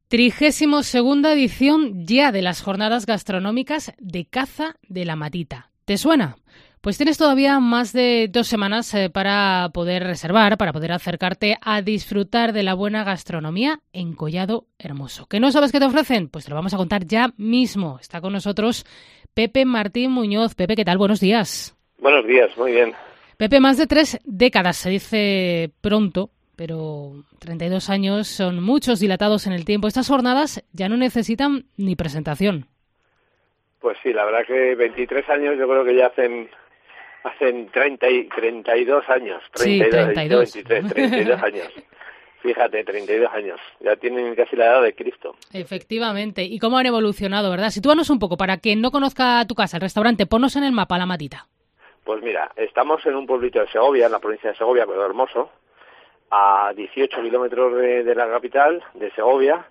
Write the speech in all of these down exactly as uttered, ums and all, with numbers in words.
Trigésimo segunda edición ya de las jornadas gastronómicas de caza de la Matita. ¿Te suena? Pues tienes todavía más de dos semanas eh, para poder reservar, para poder acercarte a disfrutar de la buena gastronomía en Collado Hermoso. ¿Que no sabes qué te ofrecen? Pues te lo vamos a contar ya mismo. Está con nosotros Pepe Martín Muñoz. Pepe, ¿qué tal? Buenos días. Buenos días, muy bien. Pepe, más de tres décadas, se dice pronto, pero treinta y dos años son muchos, dilatados en el tiempo. Estas jornadas ya no necesitan ni presentación. Pues sí, la verdad que veintitrés años yo creo que ya hacen hacen treinta y, treinta y dos años. treinta y dos, Sí, treinta y dos. veintitrés, treinta y dos años. Fíjate, treinta y dos años. Ya tienen casi la edad de Cristo. Efectivamente. ¿Y cómo han evolucionado, verdad? Sitúanos un poco, para quien no conozca tu casa, el restaurante, ponnos en el mapa La Matita. Pues mira, estamos en un pueblito de Segovia, en la provincia de Segovia, Collado Hermoso, a dieciocho kilómetros de, de la capital, de Segovia,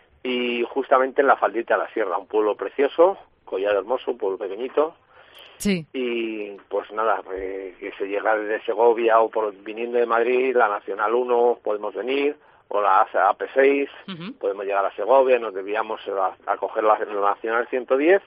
y justamente en la faldita de la sierra, un pueblo precioso, Collado Hermoso, un pueblo pequeñito. Sí. Y pues nada, eh, que se llega desde Segovia o por viniendo de Madrid, la Nacional uno podemos venir, o la A P seis, uh-huh. Podemos llegar a Segovia, nos desviamos a, a coger la, la Nacional ciento diez,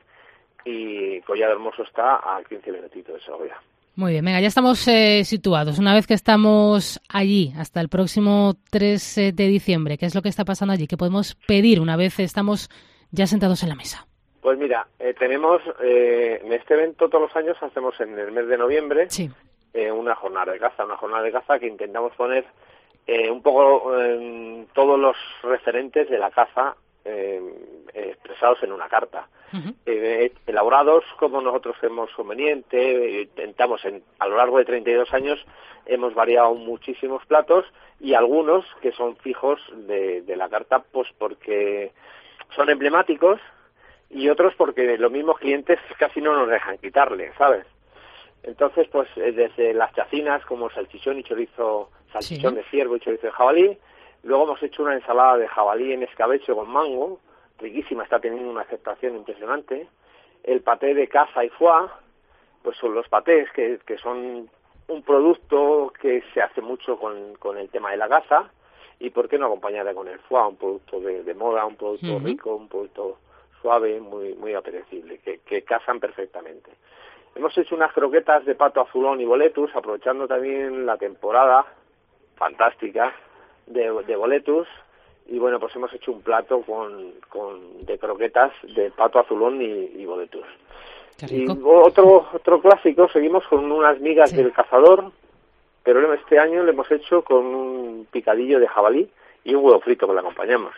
y Collado Hermoso está a quince minutitos de Segovia. Muy bien, venga, ya estamos eh, situados. Una vez que estamos allí, hasta el próximo tres de diciembre, ¿qué es lo que está pasando allí? ¿Qué podemos pedir una vez estamos ya sentados en la mesa? Pues mira, eh, tenemos, eh, en este evento todos los años hacemos en el mes de noviembre sí. eh, una jornada de caza, una jornada de caza que intentamos poner eh, un poco eh, todos los referentes de la caza eh, eh, expresados en una carta. Uh-huh. Eh, elaborados como nosotros creemos conveniente, intentamos en, a lo largo de treinta y dos años hemos variado muchísimos platos y algunos que son fijos de, de la carta pues porque son emblemáticos y otros porque los mismos clientes casi no nos dejan quitarle, ¿sabes? Entonces pues desde las chacinas como salchichón y chorizo, salchichón sí. de ciervo y chorizo de jabalí, luego hemos hecho una ensalada de jabalí en escabeche con mango, riquísima, está teniendo una aceptación impresionante. El paté de caza y foie, pues son los patés que, que son un producto que se hace mucho con, con el tema de la caza, y por qué no acompañarla con el foie, un producto de, de moda, un producto uh-huh. rico, un producto suave, muy muy apetecible, que, que casan perfectamente. Hemos hecho unas croquetas de pato azulón y boletus, aprovechando también la temporada fantástica de, de boletus. Y bueno, pues hemos hecho un plato con, con de croquetas de pato azulón y, y boletus. Y otro otro clásico, seguimos con unas migas sí. del cazador, pero este año lo hemos hecho con un picadillo de jabalí y un huevo frito que lo acompañamos.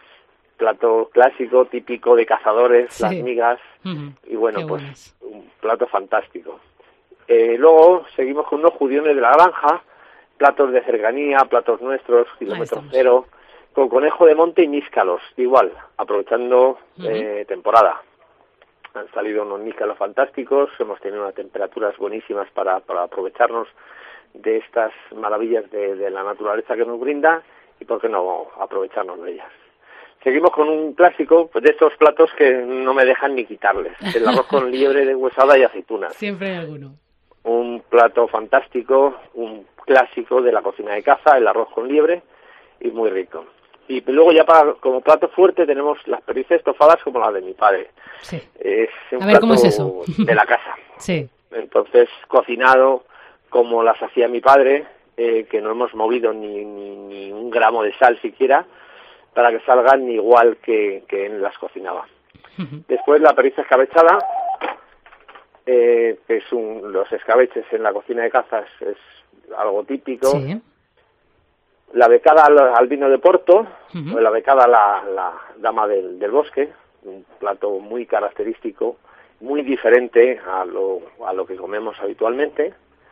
Plato clásico, típico de cazadores, sí. las migas, uh-huh. y bueno, Qué pues buenas. Un plato fantástico. Eh, luego seguimos con unos judiones de la granja, platos de cercanía, platos nuestros, kilómetro cero, con conejo de monte y níscalos, igual, aprovechando uh-huh. eh, temporada. Han salido unos níscalos fantásticos, hemos tenido unas temperaturas buenísimas para, para aprovecharnos de estas maravillas de, de la naturaleza que nos brinda, y por qué no aprovecharnos de ellas. Seguimos con un clásico de estos platos que no me dejan ni quitarles, el arroz con liebre de huesada y aceitunas. Siempre hay alguno. Un plato fantástico, un clásico de la cocina de caza, el arroz con liebre, y muy rico. Y luego ya para como plato fuerte tenemos las perdices estofadas como las de mi padre. Sí. Es un A ver, plato ¿cómo es eso? de la casa. Sí. Entonces, cocinado como las hacía mi padre, eh, que no hemos movido ni, ni, ni un gramo de sal siquiera, para que salgan igual que, que él las cocinaba. Uh-huh. Después la perdiz escabechada, eh, que es un, los escabeches en la cocina de caza es, es algo típico. Sí. La becada al, al vino de Porto, uh-huh. o la becada a la, la dama del, del bosque, un plato muy característico, muy diferente a lo, a lo que comemos habitualmente.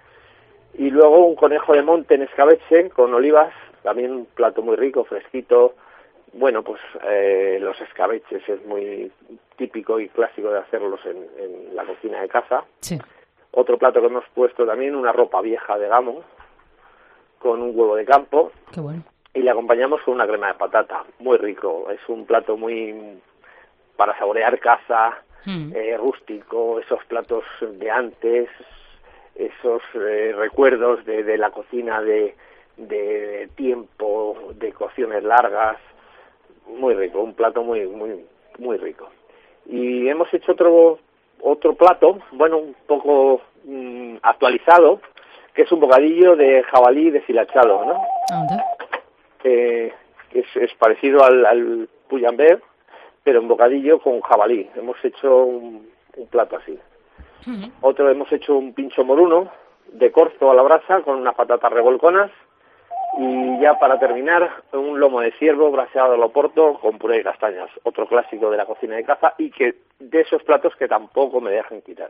Y luego un conejo de monte en escabeche con olivas, también un plato muy rico, fresquito. Bueno, pues eh, los escabeches es muy típico y clásico de hacerlos en, en la cocina de caza. Sí. Otro plato que hemos puesto también, una ropa vieja de gamo, con un huevo de campo. Qué bueno. Y le acompañamos con una crema de patata, muy rico. Es un plato muy para saborear caza, mm. eh, rústico, esos platos de antes, esos eh, recuerdos de, de la cocina de, de tiempo, de cocciones largas. muy rico, un plato muy muy muy rico. Y hemos hecho otro otro plato, bueno, un poco mmm, actualizado, que es un bocadillo de jabalí deshilachado, ¿no? ¿Dónde? Eh, es, es parecido al, al puyambé, pero un bocadillo con jabalí. Hemos hecho un, un plato así. Uh-huh. Otro hemos hecho un pincho moruno de corzo a la brasa con unas patatas revolconas. Y ya para terminar, un lomo de ciervo braseado al oporto con puré de castañas, otro clásico de la cocina de caza y que de esos platos que tampoco me dejan quitar.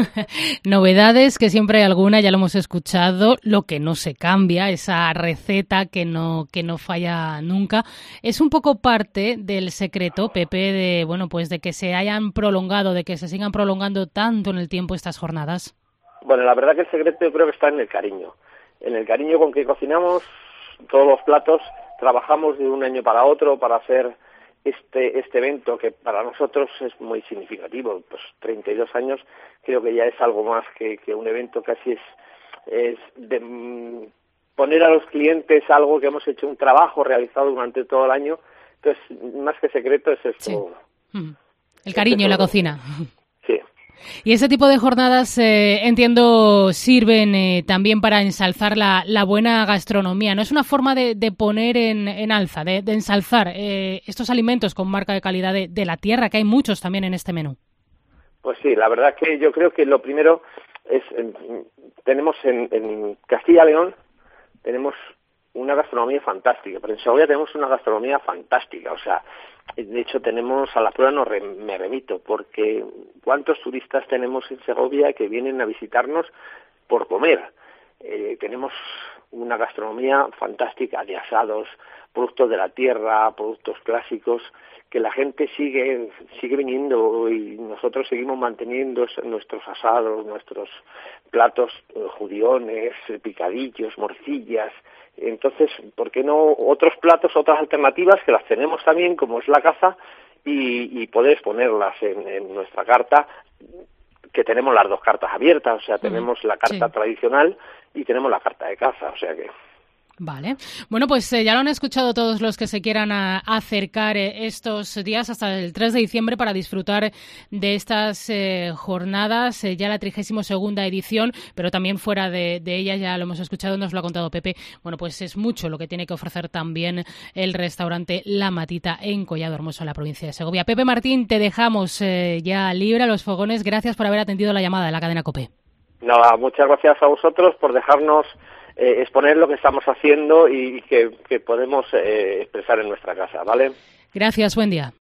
Novedades, que siempre hay alguna, ya lo hemos escuchado, lo que no se cambia, esa receta que no que no falla nunca. Es un poco parte del secreto, Pepe, de bueno pues de que se hayan prolongado, de que se sigan prolongando tanto en el tiempo estas jornadas. Bueno, la verdad que el secreto yo creo que está en el cariño, en el cariño con que cocinamos todos los platos. Trabajamos de un año para otro para hacer este este evento que para nosotros es muy significativo. Pues treinta y dos años creo que ya es algo más que, que un evento, casi es, es de mm, poner a los clientes algo que hemos hecho, un trabajo realizado durante todo el año. Entonces, más que secreto es esto. Sí. El cariño en la cocina. Sí. Y ese tipo de jornadas, eh, entiendo, sirven eh, también para ensalzar la, la buena gastronomía, ¿no? Es una forma de, de poner en, en alza, de, de ensalzar eh, estos alimentos con marca de calidad de, de la tierra, que hay muchos también en este menú. Pues sí, la verdad que yo creo que lo primero es, en, tenemos en, en Castilla y León, tenemos una gastronomía fantástica, pero en Segovia tenemos una gastronomía fantástica, o sea, de hecho tenemos, a la prueba no re, me remito, porque cuántos turistas tenemos en Segovia que vienen a visitarnos por comer. Eh, tenemos una gastronomía fantástica de asados, productos de la tierra, productos clásicos, que la gente sigue sigue viniendo y nosotros seguimos manteniendo nuestros asados, nuestros platos eh, judiones, picadillos, morcillas. Entonces, ¿por qué no otros platos, otras alternativas que las tenemos también, como es la caza, y, y poder exponerlas en, en nuestra carta, que tenemos las dos cartas abiertas, o sea, tenemos la carta sí. tradicional y tenemos la carta de caza, o sea que... Vale. Bueno, pues eh, ya lo han escuchado todos los que se quieran a, a acercar eh, estos días hasta el tres de diciembre para disfrutar de estas eh, jornadas, eh, ya la trigésima segunda edición, pero también fuera de, de ella, ya lo hemos escuchado, nos lo ha contado Pepe. Bueno, pues es mucho lo que tiene que ofrecer también el restaurante La Matita en Collado Hermoso, en la provincia de Segovia. Pepe Martín, te dejamos eh, ya libre a los fogones. Gracias por haber atendido la llamada de la cadena COPE. Nada, muchas gracias a vosotros por dejarnos Eh, exponer lo que estamos haciendo y que, que podemos eh, expresar en nuestra casa, ¿vale? Gracias, buen día.